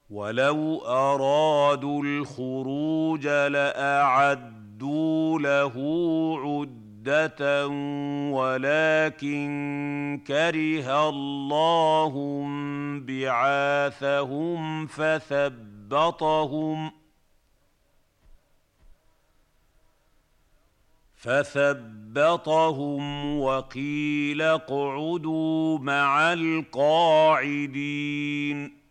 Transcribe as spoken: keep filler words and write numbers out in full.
وَلَوْ أَرَادُوا الْخُرُوجَ لَأَعَدُّوا لَهُ عُدَّةً وَلَٰكِن كَرِهَ اللَّهُ انبِعَاثَهُمْ فَثَبَّطَهُمْ فَثَبَّطَهُمْ وَقِيلَ اقْعُدُوا مَعَ الْقَاعِدِينَ